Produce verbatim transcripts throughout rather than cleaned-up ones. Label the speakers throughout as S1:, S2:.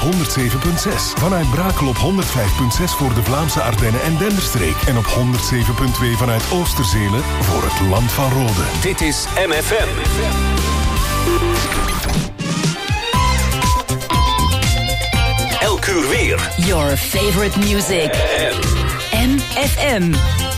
S1: honderd zeven komma zes. Vanuit Brakel op honderd vijf komma zes voor de Vlaamse Ardennen en Denderstreek. En op honderd zeven komma twee vanuit Oosterzelen voor het Land van Rode.
S2: Dit is M F M. Elk uur weer.
S3: Your favorite music. M F M.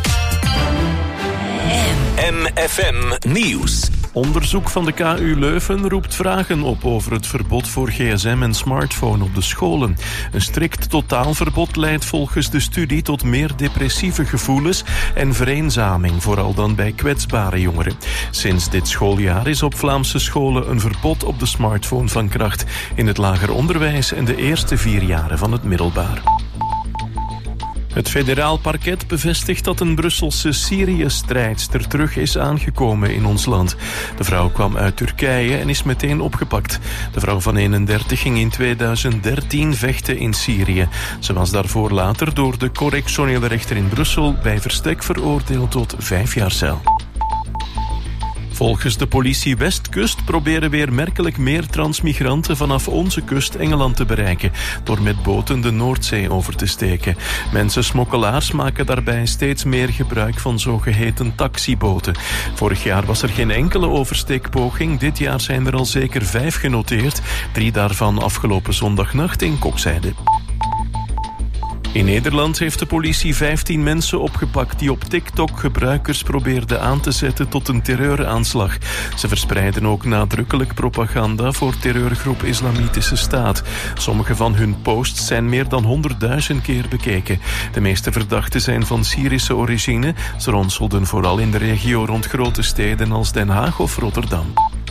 S2: M F M Nieuws.
S4: Onderzoek van de K U Leuven roept vragen op over het verbod voor gsm en smartphone op de scholen. Een strikt totaalverbod leidt volgens de studie tot meer depressieve gevoelens en vereenzaming, vooral dan bij kwetsbare jongeren. Sinds dit schooljaar is op Vlaamse scholen een verbod op de smartphone van kracht in het lager onderwijs en de eerste vier jaren van het middelbaar. Het federaal parket bevestigt dat een Brusselse Syrië-strijdster terug is aangekomen in ons land. De vrouw kwam uit Turkije en is meteen opgepakt. De vrouw van eenendertig ging in tweeduizend dertien vechten in Syrië. Ze was daarvoor later door de correctionele rechter in Brussel bij verstek veroordeeld tot vijf jaar cel. Volgens de politie Westkust proberen weer merkelijk meer transmigranten vanaf onze kust Engeland te bereiken, door met boten de Noordzee over te steken. Mensensmokkelaars maken daarbij steeds meer gebruik van zogeheten taxiboten. Vorig jaar was er geen enkele oversteekpoging, dit jaar zijn er al zeker vijf genoteerd, drie daarvan afgelopen zondagnacht in Kokzijde. In Nederland heeft de politie vijftien mensen opgepakt die op TikTok gebruikers probeerden aan te zetten tot een terreuraanslag. Ze verspreiden ook nadrukkelijk propaganda voor terreurgroep Islamitische Staat. Sommige van hun posts zijn meer dan honderdduizend keer bekeken. De meeste verdachten zijn van Syrische origine. Ze ronselden vooral in de regio rond grote steden als Den Haag of Rotterdam.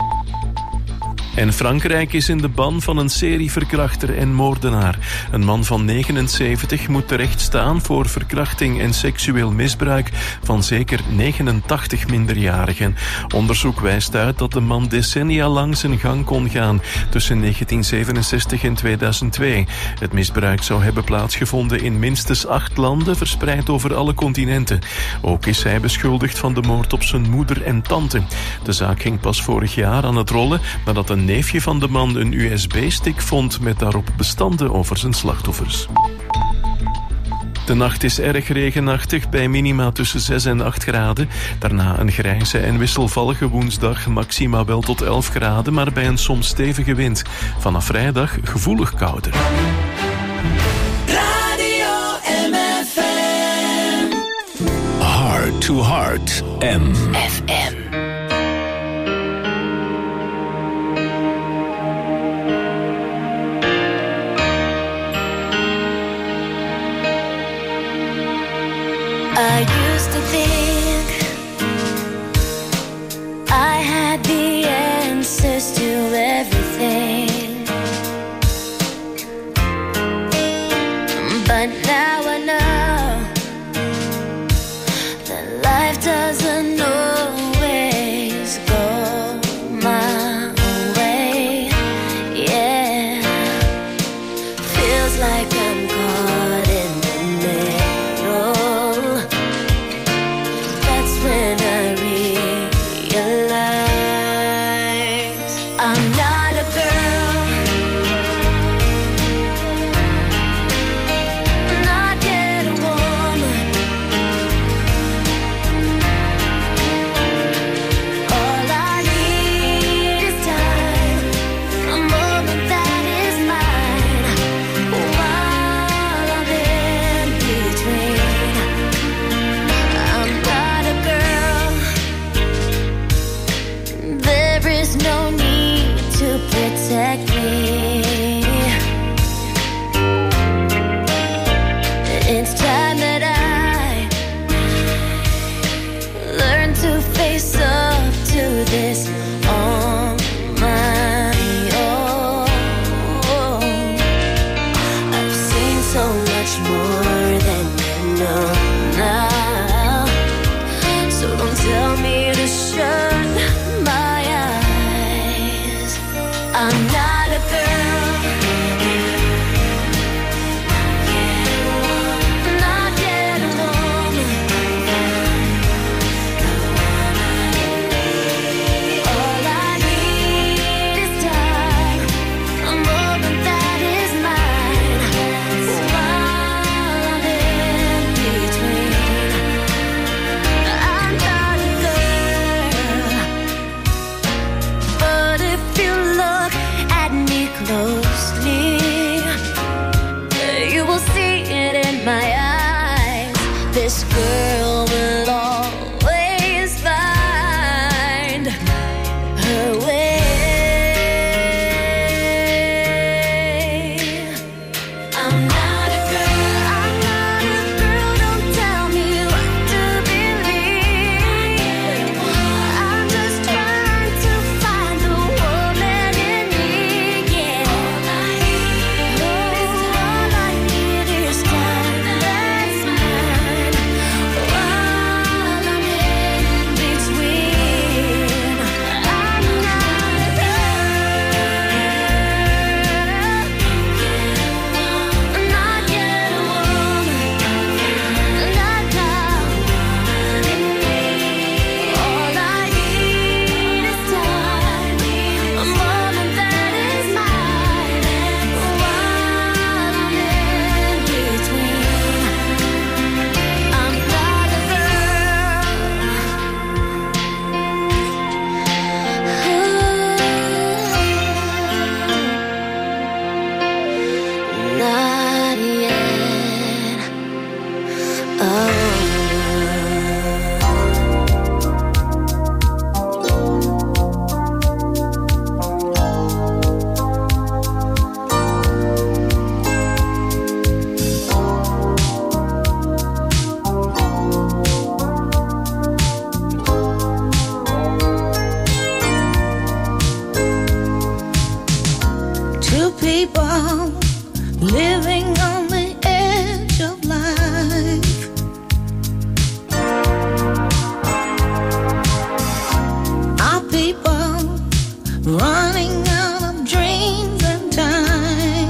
S4: En Frankrijk is in de ban van een serieverkrachter en moordenaar. Een man van negenenzeventig moet terecht staan voor verkrachting en seksueel misbruik van zeker negenentachtig minderjarigen. Onderzoek wijst uit dat de man decennia lang zijn gang kon gaan tussen negentien zevenenzestig en tweeduizend twee. Het misbruik zou hebben plaatsgevonden in minstens acht landen, verspreid over alle continenten. Ook is hij beschuldigd van de moord op zijn moeder en tante. De zaak ging pas vorig jaar aan het rollen nadat een neefje van de man een U S B-stick vond met daarop bestanden over zijn slachtoffers. De nacht is erg regenachtig bij minima tussen zes en acht graden. Daarna een grijze en wisselvallige woensdag, maxima wel tot elf graden, maar bij een soms stevige wind. Vanaf vrijdag gevoelig kouder.
S5: Radio M F M.
S2: Heart to Heart M
S3: F M.
S6: I used to think I had the answers to everything, but now I know that life doesn't always go my way. Yeah, feels like I'm caught in the middle. That's when I realize I'm not a girl, not yet a woman. All I need is time, a moment that is mine, while I'm in between. I'm not a girl, there is no need to protect me. It's time that I learn to face up to this on my own. I've seen so much more than you know now, so don't tell me to shut my eyes. I'm not a girl, not yet a woman. All I need is time, a moment that is mine.
S7: living on the edge of life. Our people running out of dreams and time.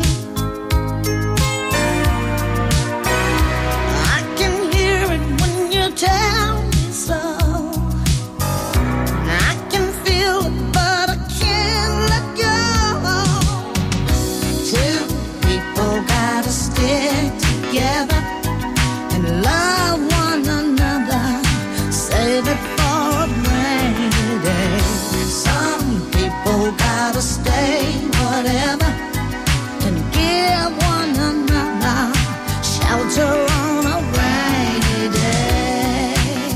S7: I can hear it when you tell me so. I can feel it, but I can't let go. Two people gotta stick together and love one another. Save it for a rainy day. Some people gotta stay whatever and give one another shelter on a rainy day.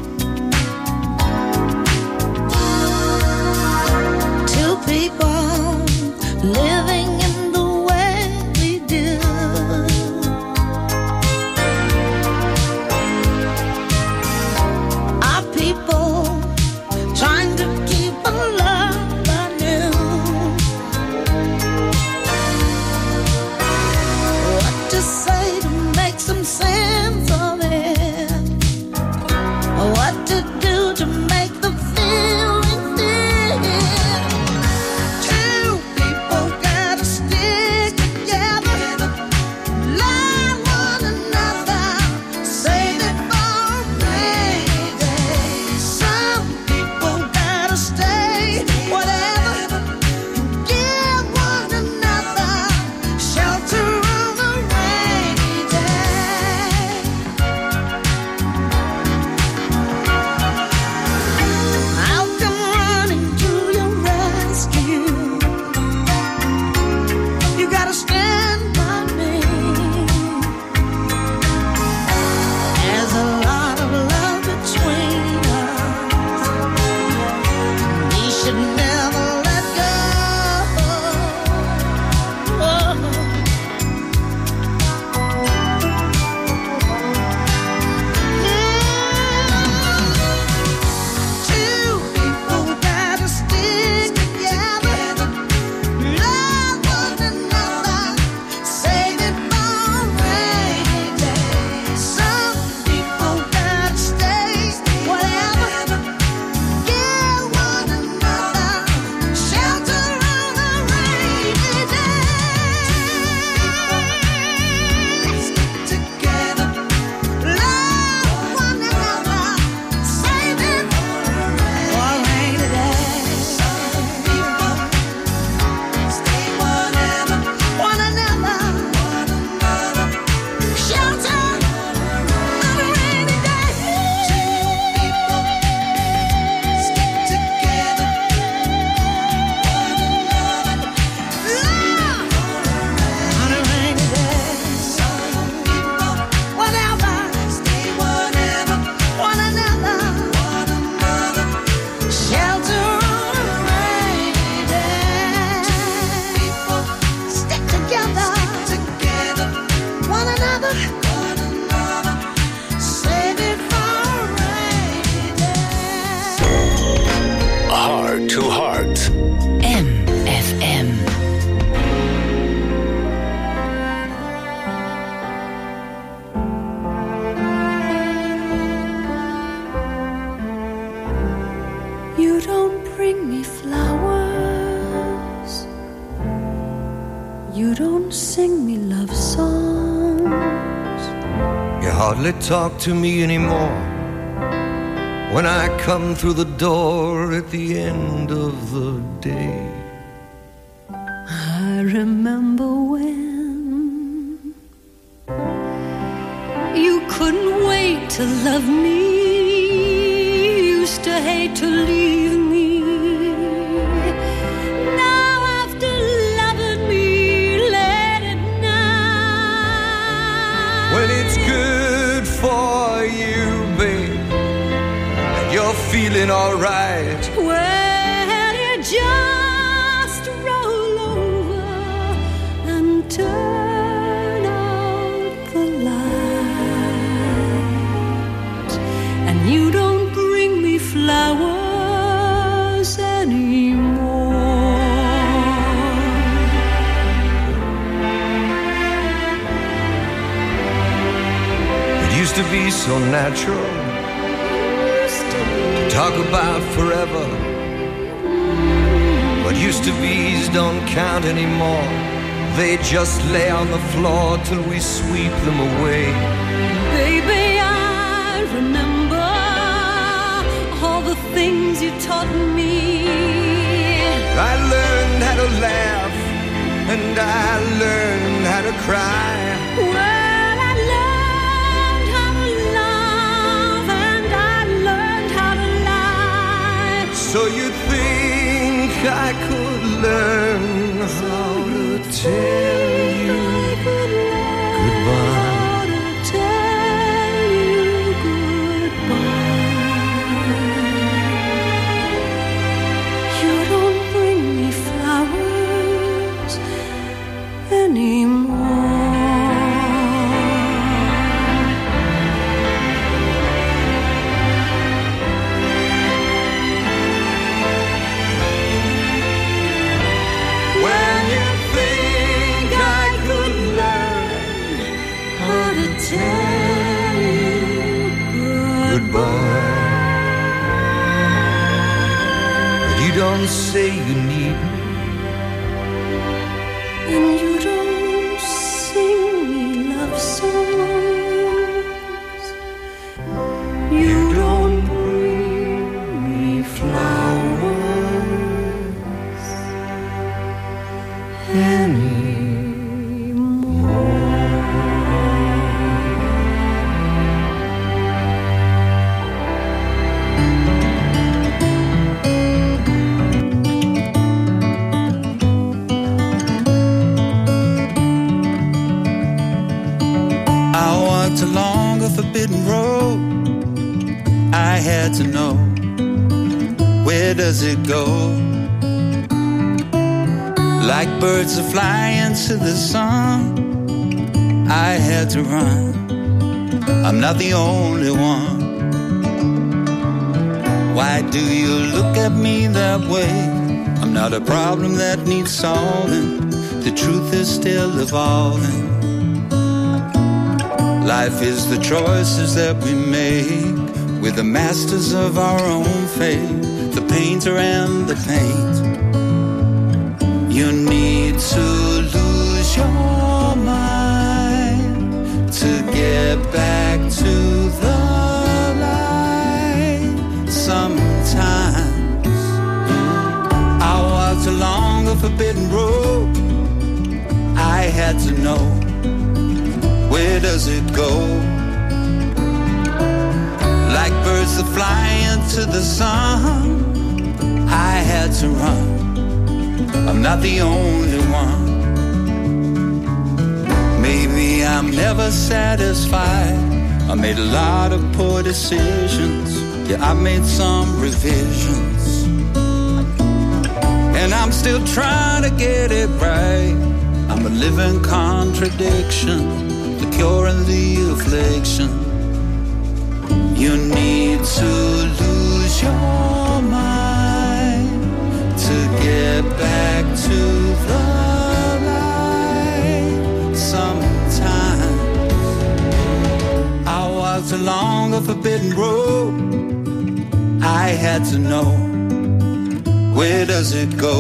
S7: Two people living in the way we do. Our people trying to keep a love anew. What to say to make some sense of it? What to do to make the feeling fit? Two people gotta stick together, love one another, save it for a rainy day. Some people gotta stay whatever, give one another shelter on a rainy day. I'll come running to your rescue. You gotta stand by me. There's a lot of love between us. We should never let go. Two people gotta stick together, love one another, save it for a rainy day. Some people gotta stay whatever, give one another shelter on a rainy day. Stick together, love one another, save it for a rainy day. Some people stay whatever, one another, shelter on a rainy day. Two people stick together, one another, love on a rainy day. Some people whatever, stay whatever, one another, shelter on a rainy day. Two people stick together, one another, save it for a rainy day.
S2: Heart to Heart.
S3: M F M.
S7: You don't bring me flowers. You don't sing me love songs.
S8: You hardly talk to me anymore when I come through the door at the end of the day.
S7: I remember when you couldn't wait to love me, used to hate to leave me. Now after loving me, let it now.
S8: When it's good for you, babe, and you're feeling alright,
S7: Well, you just roll over and turn out the light, and you don't bring me flowers anymore.
S8: used to be so natural. Talk about forever, but used to be's don't count anymore. They just lay on the floor till we sweep them away.
S7: Baby, I remember all the things you taught me.
S8: I learned how to laugh and I learned how to cry.
S7: Well, I learned how to love and I learned how to lie.
S8: So you think I could learn how to tell you goodbye?
S7: How to tell you goodbye. You don't bring me flowers anymore.
S8: When you think I could learn
S7: How to tell you
S8: goodbye, but you don't say you need me.
S7: and you don't sing me love songs. You don't bring me flowers anymore.
S9: I walked along a forbidden road. I had to know, where does it go? Like birds are flying to the sun, I had to run. I'm not the only one. Why do you look at me that way? I'm not a problem that needs solving. The truth is still evolving. Life is the choices that we make. We're the masters of our own fate, the painter and the paint. You need to lose your mind to get back to the light. Sometimes I walked along a forbidden road. I had to know, where does it go? Like birds that fly into the sun, I had to run. I'm not the only one. Maybe I'm never satisfied. I made a lot of poor decisions. Yeah, I made some revisions, and I'm still trying to get it right. I'm a living contradiction, the cure and the affliction. You need to lose your mind to get back to the light. Sometimes I walked along a forbidden road. I had to know, where does it go?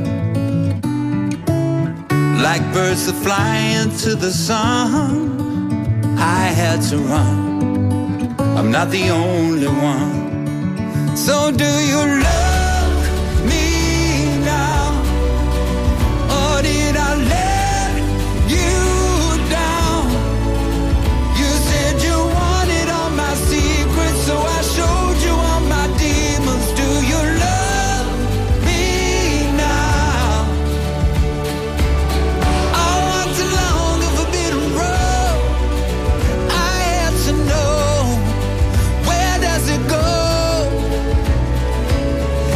S9: Like birds that fly into the sun, I had to run. I'm not the only one. So do you love me now, or did I let you down? You said you wanted all my secrets, so I showed you all my demons. Do you love me now? I walked along a forbidden road. I had to know, where does it go?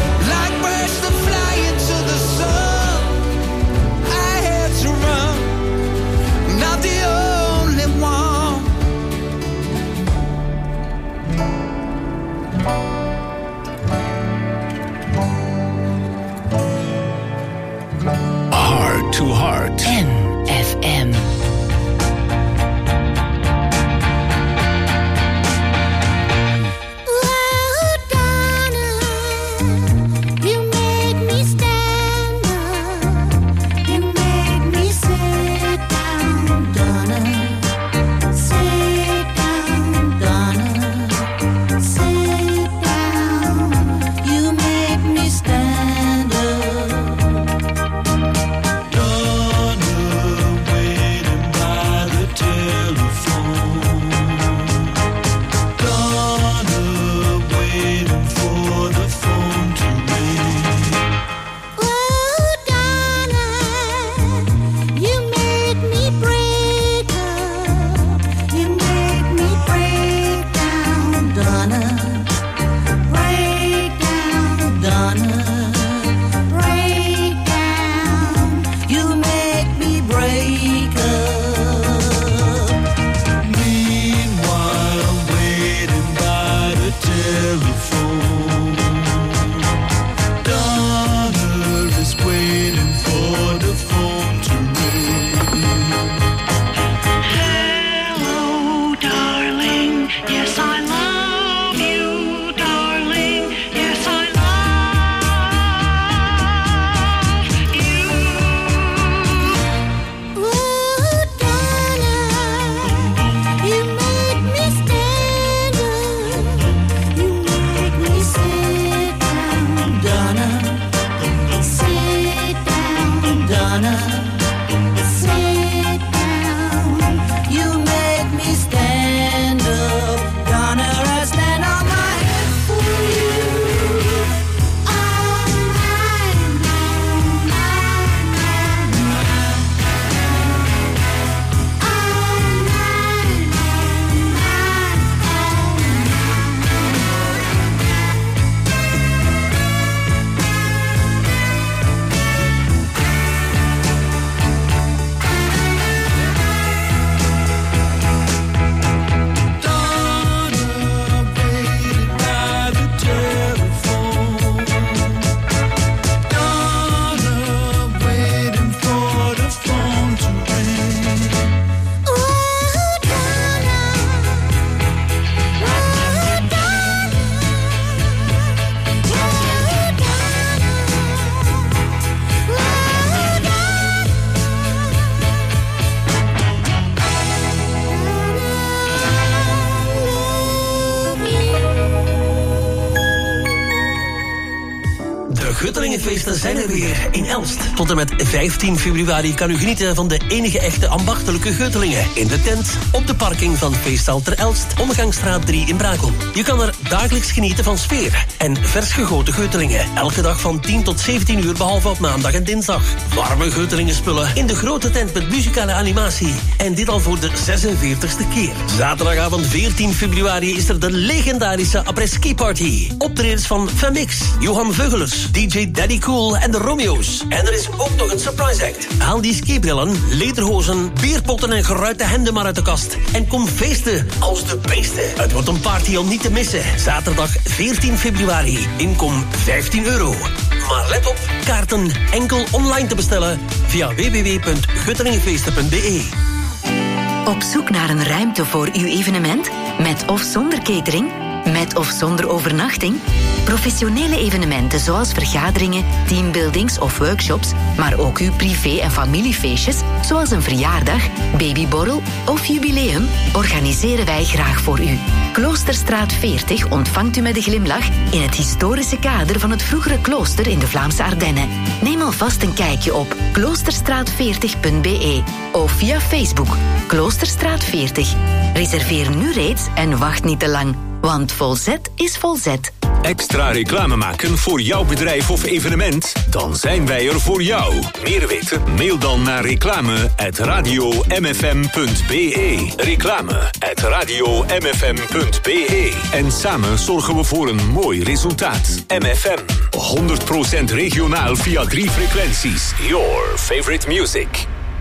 S10: Guttelingenfeesten zijn er weer in Elst. Tot en met vijftien februari kan u genieten van de enige echte ambachtelijke Guttelingen. In de tent, op de parking van Feestzaal ter Elst, Omgangsstraat drie in Brakel. Je kan er dagelijks genieten van sfeer en vers gegoten Guttelingen. Elke dag van tien tot zeventien uur, behalve op maandag en dinsdag. Warme Guttelingen spullen in de grote tent met muzikale animatie. En dit al voor de zesenveertigste keer. Zaterdagavond veertien februari is er de legendarische après-ski party. Optredens van Femix, Johan Veugelers, D J Daddy Cool en de Romeo's. En er is ook nog een surprise act. Haal die skibrillen, lederhozen, bierpotten en geruite hemden maar uit de kast. En kom feesten als de beesten. Het wordt een party om niet te missen. Zaterdag veertien februari. Inkom vijftien euro. Maar let op, kaarten enkel online te bestellen via w w w punt guttelingenfeesten punt b e.
S3: Op zoek naar een ruimte voor uw evenement? Met of zonder catering? Met of zonder overnachting? Professionele evenementen zoals vergaderingen, teambuildings of workshops, maar ook uw privé- en familiefeestjes, zoals een verjaardag, babyborrel of jubileum, organiseren wij graag voor u. Kloosterstraat veertig ontvangt u met een glimlach in het historische kader van het vroegere klooster in de Vlaamse Ardennen. Neem alvast een kijkje op kloosterstraat veertig punt b e of via Facebook Kloosterstraat veertig. Reserveer nu reeds en wacht niet te lang, want volzet is volzet.
S2: Extra reclame maken voor jouw bedrijf of evenement? Dan zijn wij er voor jou. Meer weten? Mail dan naar reclame at radio m f m punt b e. Reclame at radio m f m punt b e. En samen zorgen we voor een mooi resultaat. M F M, honderd procent regionaal via drie frequenties. Your favorite music.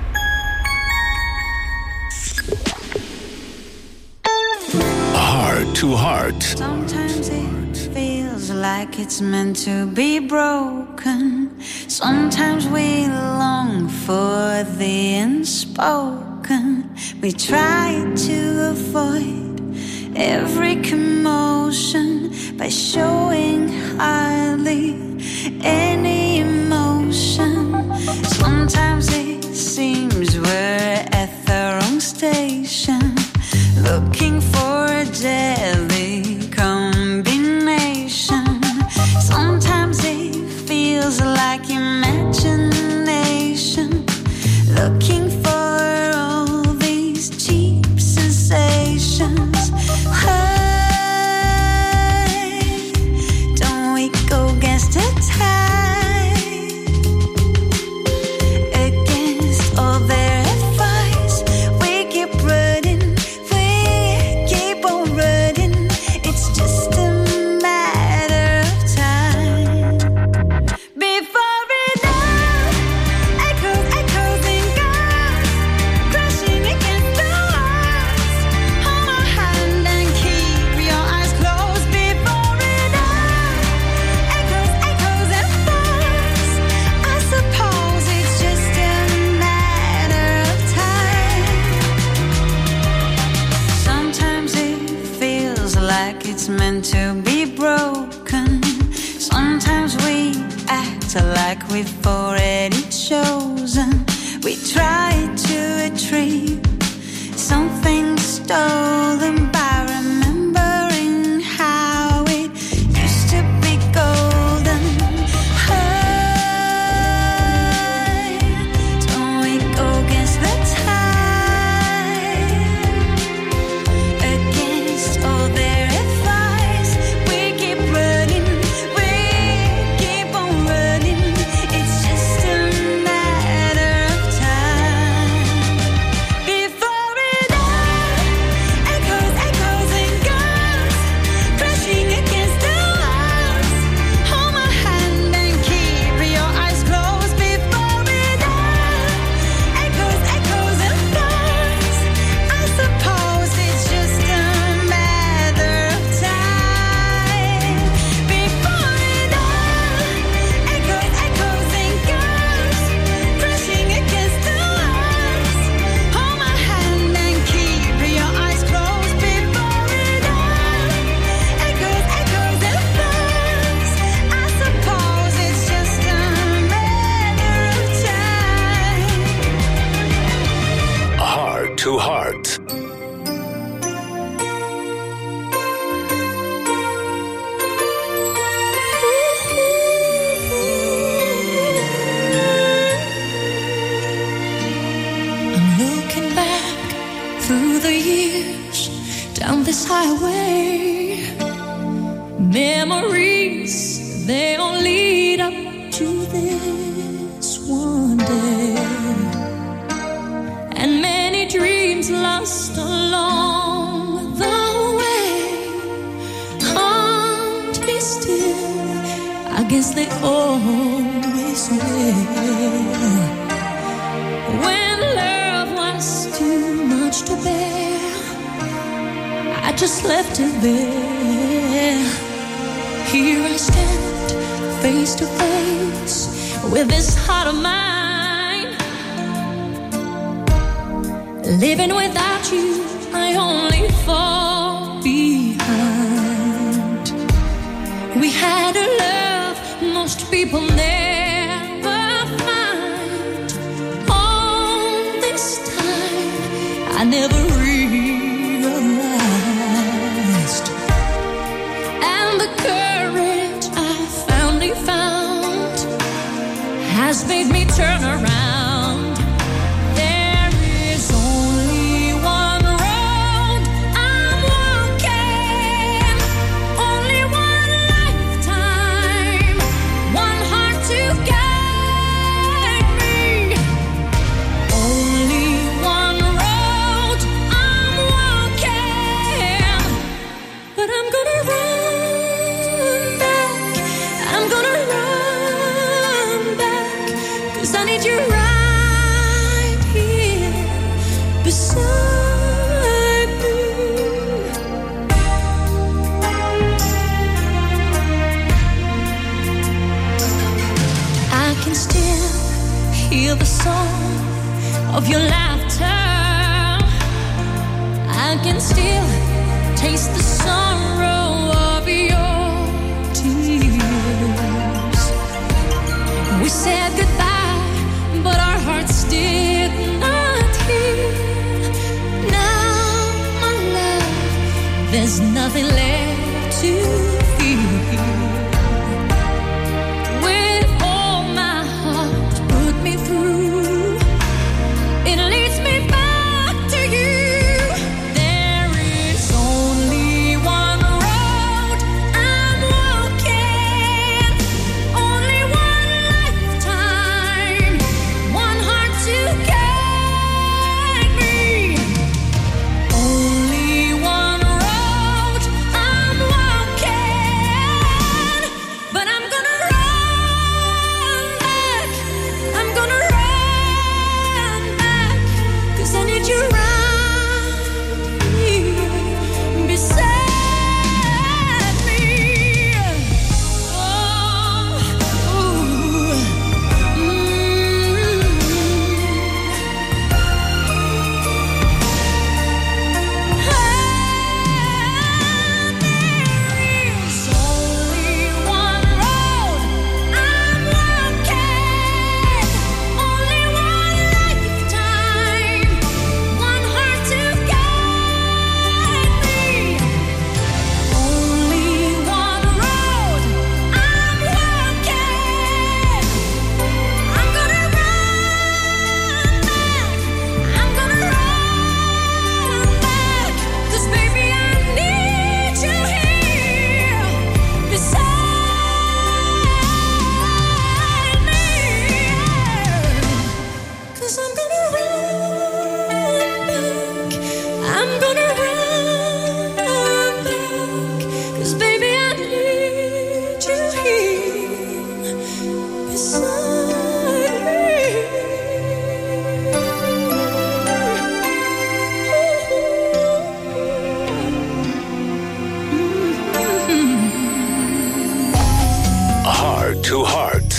S2: Heart to Heart.
S11: Sometimes it feels like it's meant to be broken. Sometimes we long for the unspoken. We try to avoid every commotion by showing hardly any emotion. Sometimes it seems we're at the wrong station, looking for a deadly combination. Sometimes it feels like imagination, looking for all these cheap sensations. Why don't we go against the tide, against all their advice? We keep running, meant to be broken. Sometimes we act like we've already chosen. We try to retrieve something stolen by remembering how it used to be golden. Why don't we go against the tide, against all their
S2: to Heart.
S7: down this highway. Memories, they all lead up to this one day. And many dreams lost along the way. Can't be still, I guess they always will. When love was too much to bear, I just left it there. Here I stand, face to face with this heart of mine. Living without you, I only fall behind. We had a love most people never find. All this time, I never realized. And the courage I finally found has made me turn around. There is only one road I'm walking, only one lifetime, one heart to guide me. Only one road I'm walking, but I'm gonna run back, I'm gonna run back, 'cause I need you right here beside me. I can still hear the song of your laughter. I can still taste the sorrow of your tears. We said goodbye, but our hearts did not heal. Now, my love, there's nothing left to feel. With all my heart, put me through. It leads me back to you. There is only one road I'm walking, only one lifetime, one heart to guide me. Only one road I'm walking, but I'm gonna run back, I'm gonna run back, 'cause I need you right here beside me. Oh, ooh, mm. There is only one road I'm walking, only one lifetime, one heart to guide me. Only one road I'm walking, I'm gonna run back, I'm gonna run back, 'cause baby I need you here beside me. 'Cause I'm gonna run back, I'm gonna run back, 'cause baby I need you here beside me.
S2: Heart to Heart.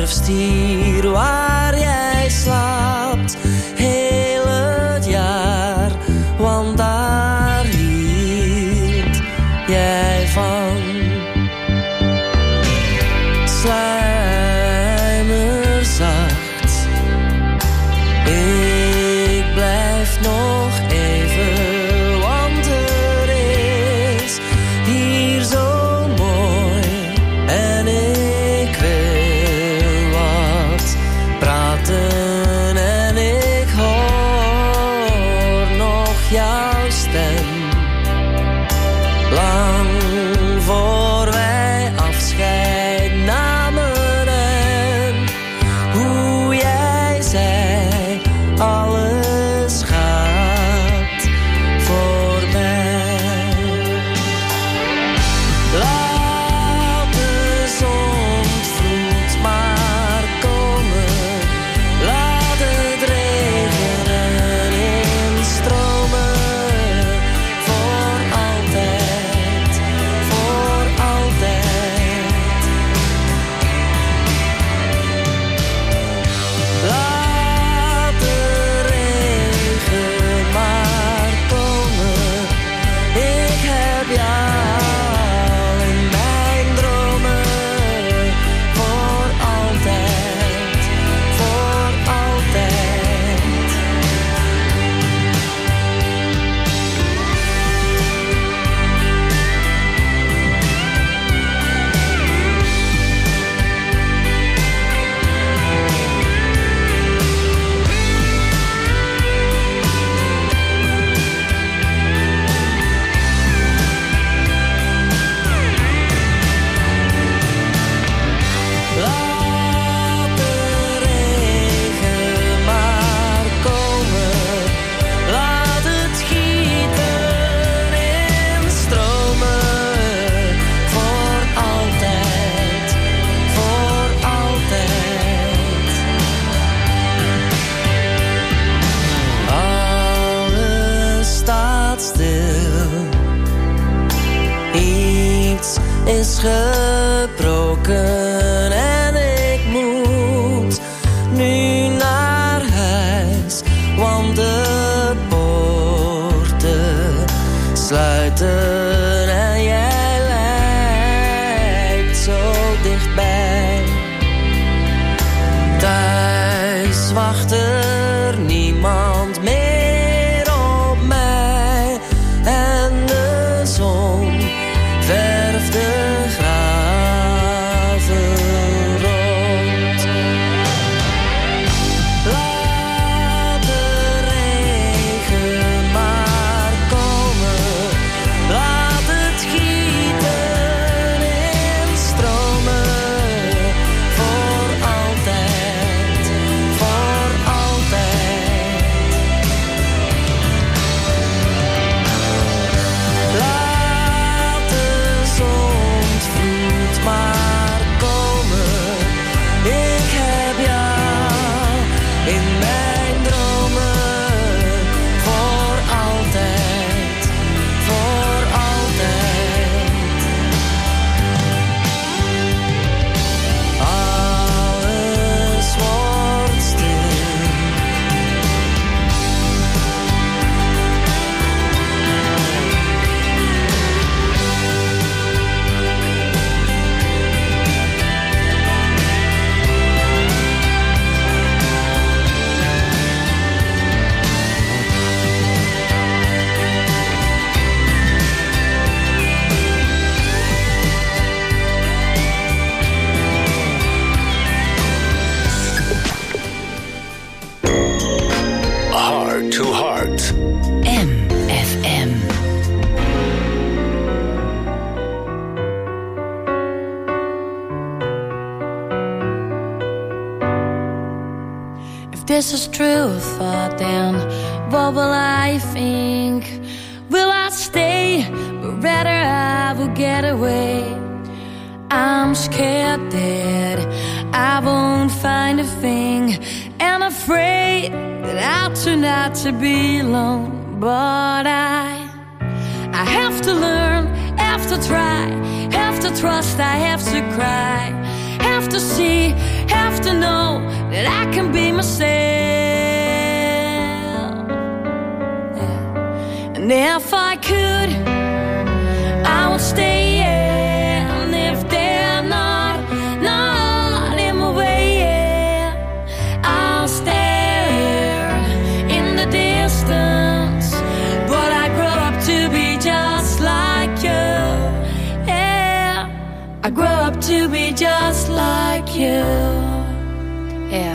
S12: herfst hier waar jij slaapt, heel het jaar, want daar hield jij van. Sluimerzacht, ik blijf nog even, want er is hier zo mooi en ik wil wat praten en ik hoor nog jouw stem. Lang voor wij afscheid namen en hoe jij zei alles gaat voorbij. Laat de zondvloed maar komen, laat het regenen in stromen, voor altijd, voor altijd. Laat de regen maar komen, ik heb jou in mijn dromen, voor altijd, voor altijd. Laat de regen maar komen, laat het gieten in stromen, voor altijd, voor altijd. Alles staat stil, iets is gebroken en ik moet nu naar huis, want de poorten sluiten en jij lijkt zo dichtbij. Thuis wacht er niemand meer op mij en de zon verft de graven rood. Laat de regen maar komen, laat het gieten in stromen, voor altijd, voor altijd. Laat de zondvloed maar komen, ik heb jou in mijn dromen, voor altijd, voor altijd. Alles wordt stil.
S2: Heart to Heart.
S3: M F M.
S6: If this is true thought, then what will I think? Will I stay? But rather I will get away. I'm scared that I won't find a thing, and afraid that I'll turn out to be alone. But I, I have to learn, have to try, have to trust, I have to cry, have to see, have to know that I can be myself. Yeah. And if I could, I would stay, yeah. And if they're not, not in my way, yeah, I'll stare in the distance. But I grow up to be just like you, yeah. I grow up to be just like you, yeah.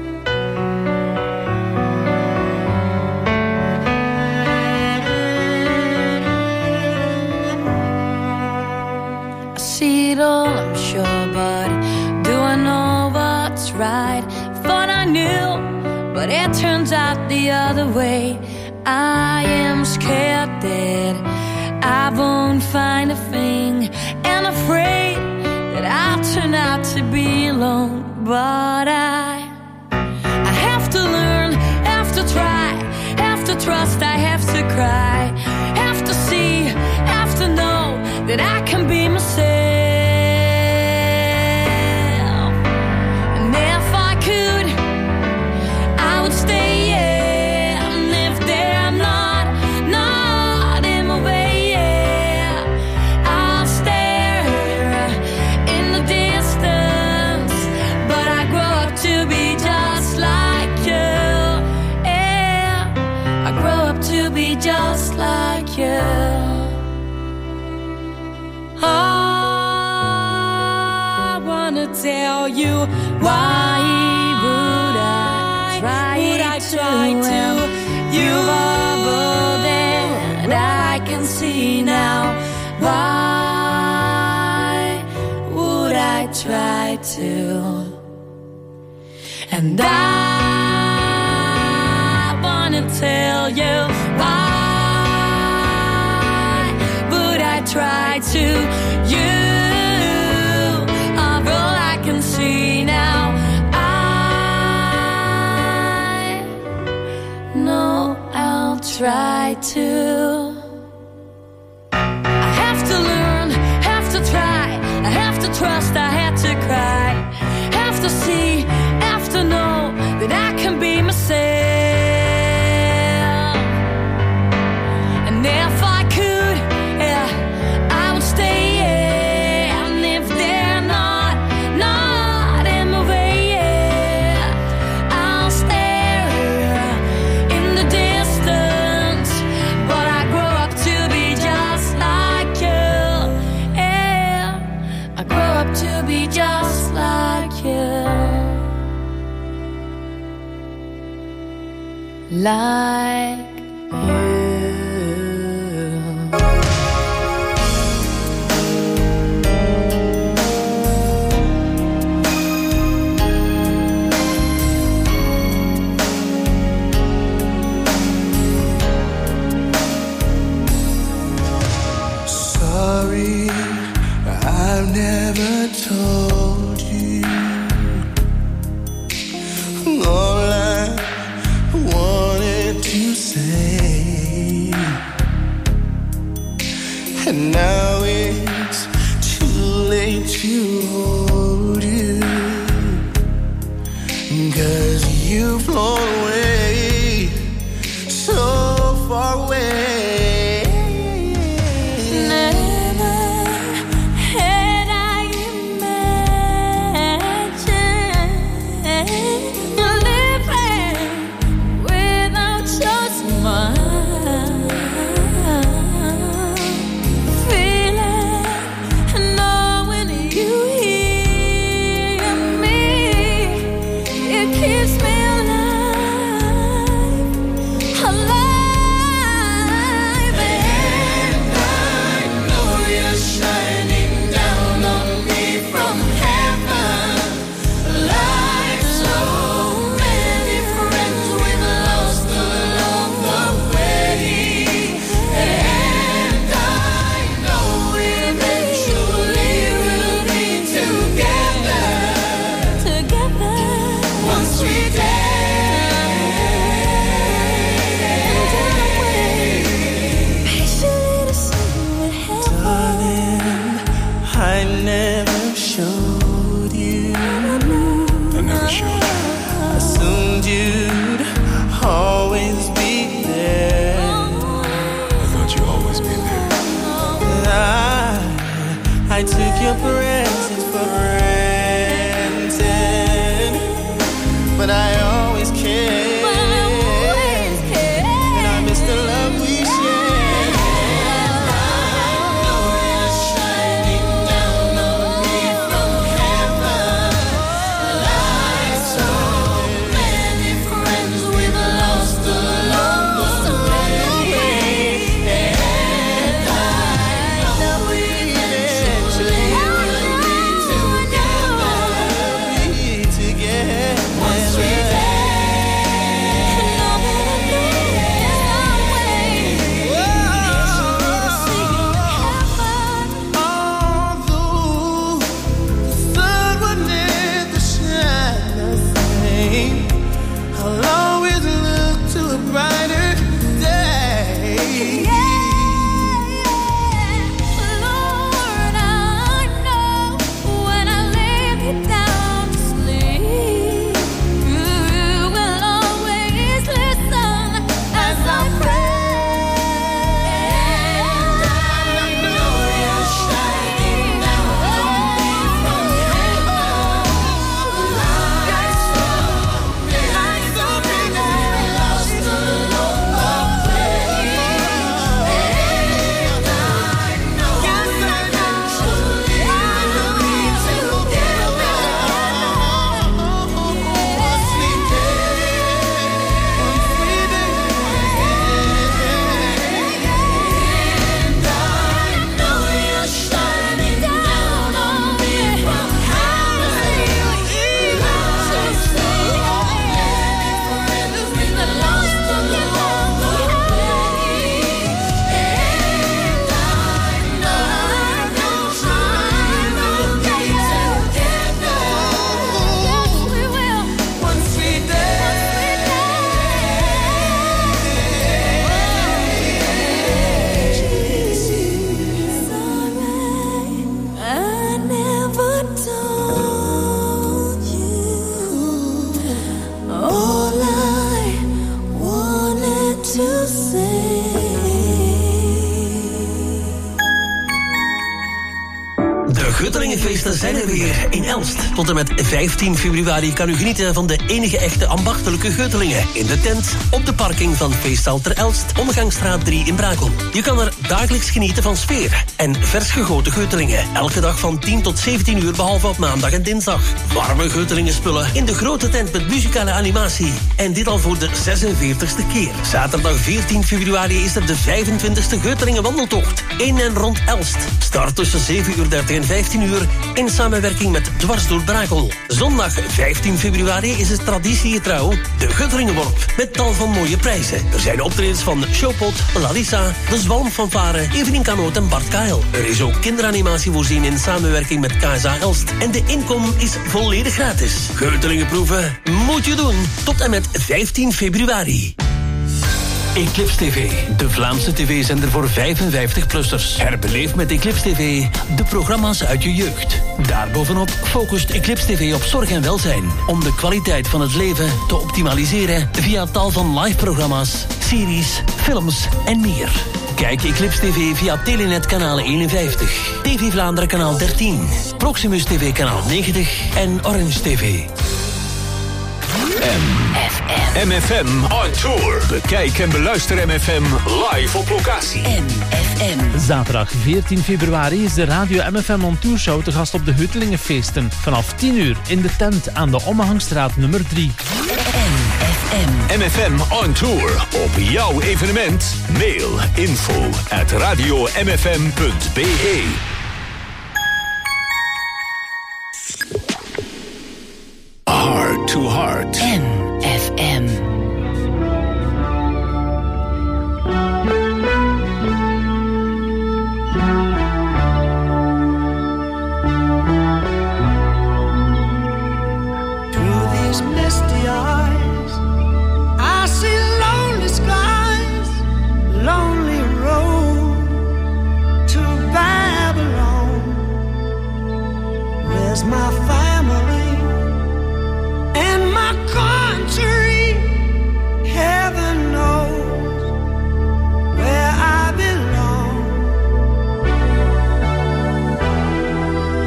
S6: I see it all, I'm sure, but do I know what's right? Thought I knew, but it turns out the other way. I am scared that I won't find a thing, and afraid that I'll turn out to be alone. But I, I have to learn, have to try, have to trust, I have to cry, have to see, have to know that I can be myself. And if I could, I would stay, yeah. And if they're not, not in my way, yeah, I'll stare in the distance. But I grow up to be just like you, yeah. I grow up to be just like you. I wanna tell you, why would I try, would I try to, to you are all that I can see now. Why would I try to? And I wanna tell you, why would I try to? You are all I can see now. I know I'll try to. I have to learn, have to try, I have to trust, I have to cry, have to see, have to know that I can be myself. And if I could, yeah, I would stay, yeah. And if they're not, not in my way, yeah, I'll stare in the distance. But I grow up to be just like you, yeah. I grow up to be just like you, like you.
S13: Sorry, I've never told you all I wanted to say, and now it's too late to hold you, 'cause you've flown away, so far away. I never showed you your presence for granted, but I always care.
S10: Zijn er weer in Elst. Tot en met vijftien februari kan u genieten van de enige echte ambachtelijke Geutelingen. In de tent, op de parking van Feestzaal ter Elst, Omgangsstraat drie in Brakel. Je kan er dagelijks genieten van sfeer en vers gegoten Geutelingen. Elke dag van tien tot zeventien uur, behalve op maandag en dinsdag. Warme Geutelingen spullen in de grote tent met muzikale animatie. En dit al voor de zesenveertigste keer. Zaterdag veertien februari is er de vijfentwintigste Geutelingen wandeltocht. In en rond Elst. Start tussen zeven uur dertig en vijftien uur in samenwerking met Dwars door Brakel. Zondag vijftien februari is het traditiegetrouw de Geutelingenworp met tal van mooie prijzen. Er zijn optredens van Showpot, Larissa, de Zwalmfanfare, Evelien Kanoot en Bart Kael. Er is ook kinderanimatie voorzien in samenwerking met K S A Elst. En de inkom is volledig gratis. Geutelingenproeven moet je doen tot en met vijftien februari. Eclipse T V, de Vlaamse tv-zender voor vijfenvijftig-plussers. Herbeleef met Eclipse T V de programma's uit je jeugd. Daarbovenop focust Eclipse T V op zorg en welzijn, om de kwaliteit van het leven te optimaliseren via tal van live-programma's, series, films en meer. Kijk Eclipse T V via Telenet kanaal eenenvijftig, T V Vlaanderen kanaal dertien, Proximus T V kanaal negentig en Orange T V.
S2: M F M on tour. Bekijk en beluister M F M live op locatie.
S3: M F M.
S14: Zaterdag veertien februari is de Radio M F M on Tour Show te gast op de Geutelingenfeesten. Vanaf tien uur in de tent aan de Omhangstraat nummer drie.
S3: M F M.
S2: M F M on tour. Op jouw evenement. Mail info at radio m f m punt b e. Heart to heart.
S3: M F M.
S15: Through these misty eyes, I see lonely skies, lonely road to Babylon. Where's my family? And my country, heaven knows where I belong.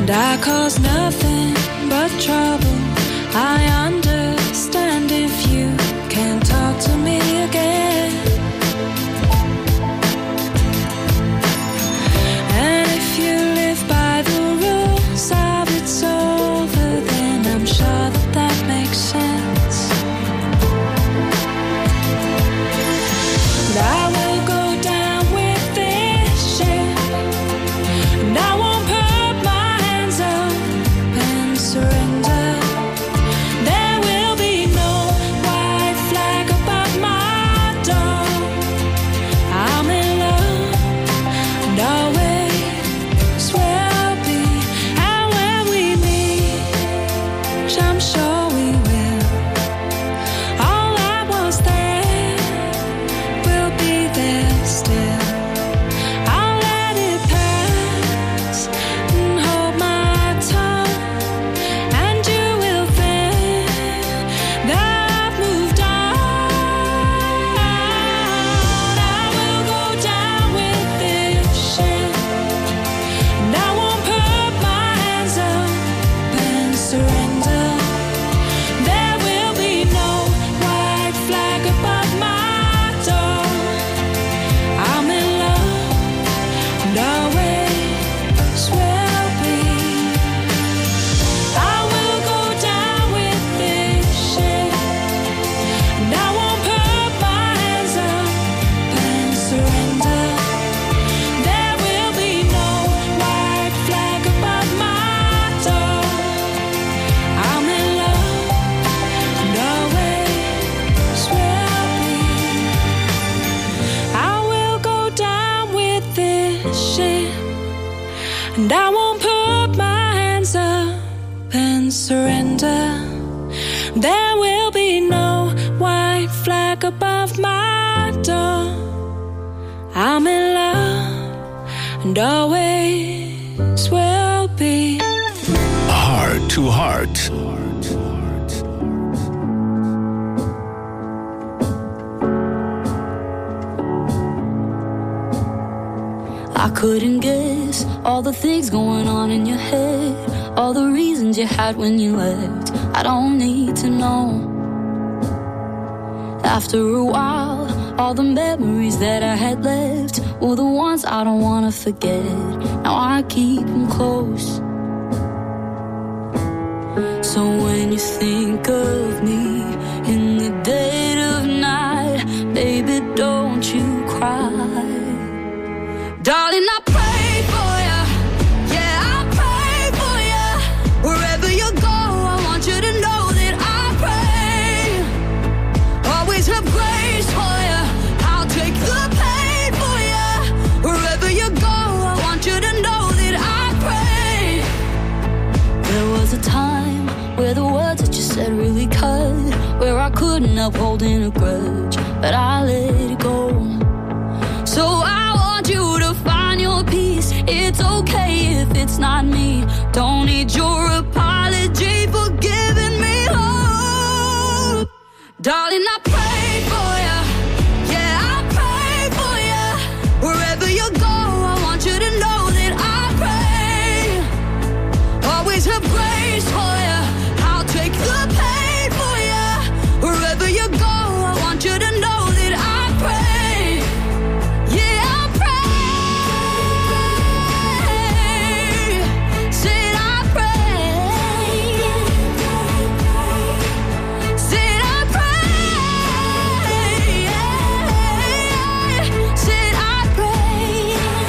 S6: and I cause nothing but trouble. I understand if you can't talk to me again. And if you live by the rules of it's over, then I'm sure that that makes sense. And I will go down with this ship, and I won't put my hands up and surrender. There will be no white flag above my door. I'm in love, and always will be. And when we meet, I'm sure we will. All that was there will be there still. I'll let it pass and hold my tongue, and you will think that I've moved on. I will go down with this ship, and I won't put my hands up and surrender. There will be no white flag above my door. I'm in love, and always will be. I will go down with this ship, and I won't put my hands up and surrender. There will be no white flag above my door. I'm in love, and always will be. I will go down with this ship, and I won't put my hands up and surrender. There will be no white flag above my door. I'm in love, and always will be.
S2: Heart to Heart.
S6: I couldn't guess all the things going on in your head, all the reasons you had when you left. I don't need to know. After a while, all the memories that I had left were the ones I don't wanna forget. Now I keep them close. So when you think of me in the dead of night, baby, don't you cry. Darling, I pray for you. Yeah, I pray for you. Wherever you go, I want you to know that I pray. Always have grace for you. I'll take the pain for you. Wherever you go, I want you to know that I pray. There was a time where the words that you said really cut, where I couldn't uphold in a grudge, but I let it go. So I want you to find your peace. It's okay if it's not me. Don't need your apology for giving me hope. Darling, I pray for you. Yeah, I pray for you. Wherever you go, I want you to know that I pray. Always have grace for you. I'll take the pain for you. Wherever you go, I want you to know that I pray. Yeah, I pray. Said I pray. Said I pray. Said I pray.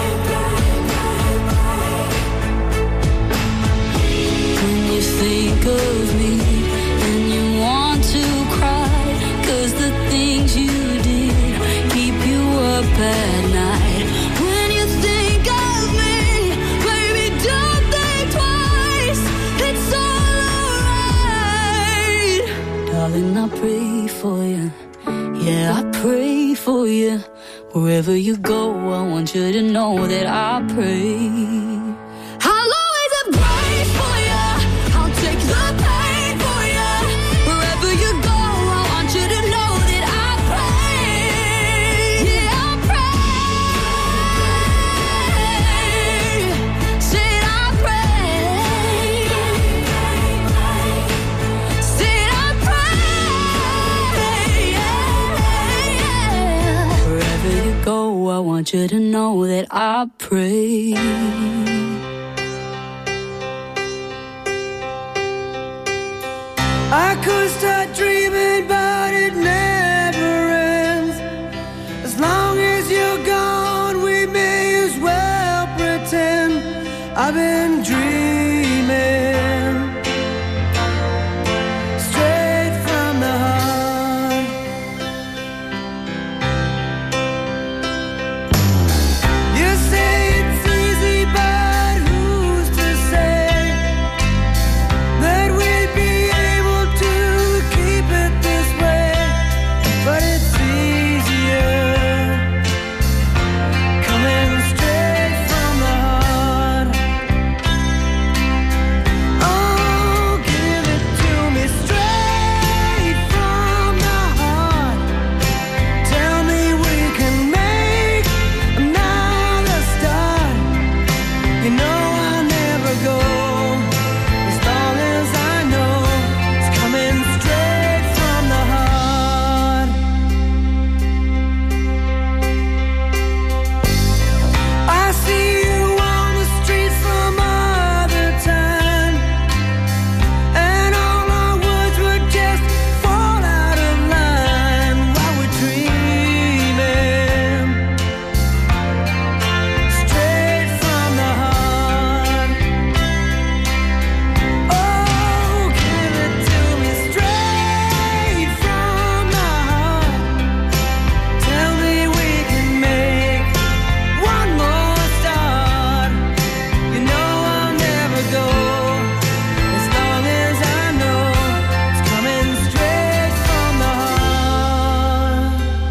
S6: When you think of me and you want to cry, 'cause the things you did keep you up at night. When you think of me, baby, don't think twice. It's all alright. Darling, I pray for you. Yeah, I pray for you. Wherever you go, I want you to know that I pray. I'll always have grace for you. I'll take the pain for you. Wherever you go, I want you to know that I pray. Yeah, I pray. Said I pray. should've known that I prayed.
S15: I could start dreaming, but it never ends. As long as you're gone, we may as well pretend I've been dreaming straight from the heart. You say it's easy, but who's to say that we'd be able to keep it this way? But it's easier coming straight from the heart. Oh, give it to me straight from the heart. Tell me we can make another start. You know I'll never go as long as I know it's coming straight from the heart. I see you on the streets some other time, and all our words would just fall out of line while we're dreaming straight from the heart. Oh, give it to me straight from the heart. Tell me we can make one more start. You know I'll never go as long as I know it's coming straight from the heart.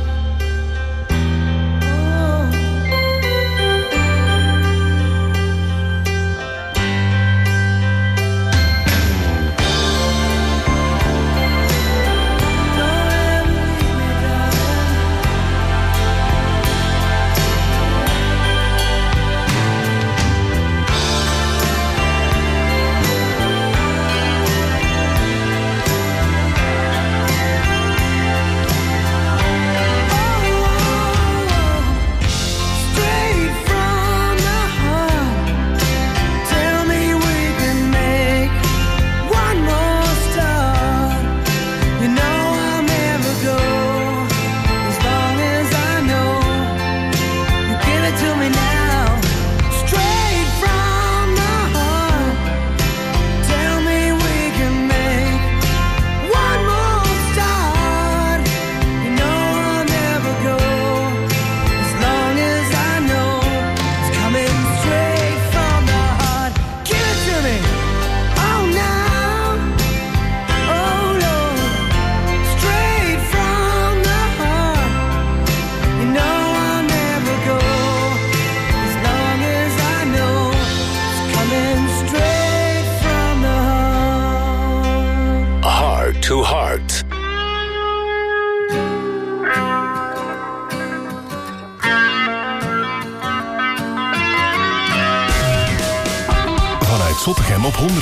S15: Straight from the heart. Tell me we can make one more start. You know I'll never go as long as I know you give it to me now. Straight from the heart. Tell me we can make one more start. You know I'll never go as long as I know it's coming straight from the heart. Give it to me. Oh, now. Oh, Lord. Straight from the heart. You know I'll never go as long as I know it's coming straight from the heart.
S2: Heart to Heart.
S1: Vanuit Zottegem op honderd